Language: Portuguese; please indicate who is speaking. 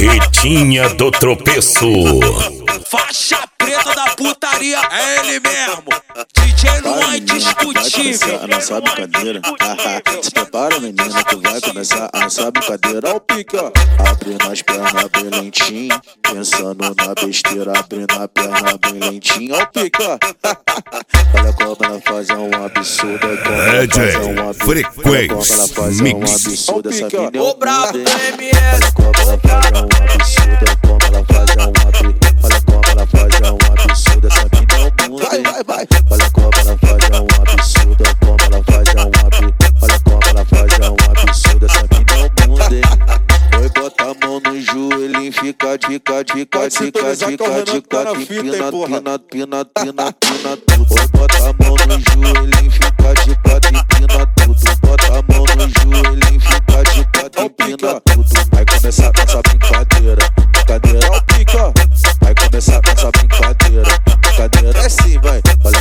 Speaker 1: Barretinha do Tropeço.
Speaker 2: Faixa preta da putaria, é ele mesmo. DJ não vai discutir.
Speaker 3: A nossa brincadeira. Se prepara, menina, que vai começar a nossa brincadeira. Ó o pique, ó. Abrindo as pernas bem lentinho, pensando na besteira, abrindo a perna bem lentinho. Ó o pique, ó. Olha como ela faz um absurdo.
Speaker 1: Frequency Mix.
Speaker 2: Ô brabo do MS.
Speaker 3: Olha como ela faz um absurdo, como ela faz um absurdo. Olha como ela faz um absurdo, essa mina é o mundo. Vai. Olha como ela faz um absurdo, como ela faz um absurdo. Olha como ela faz um absurdo, essa mina é o mundo, hein. Foi botar a mão no joelho, fica de pina tudo. Foi botar a mão no joelho, fica de pina tudo. Bota a mão no joelho, fica de pina tudo. Vai começar essa brincadeira, ó o pique, ó. Vai começar essa brincadeira, é sim, vai.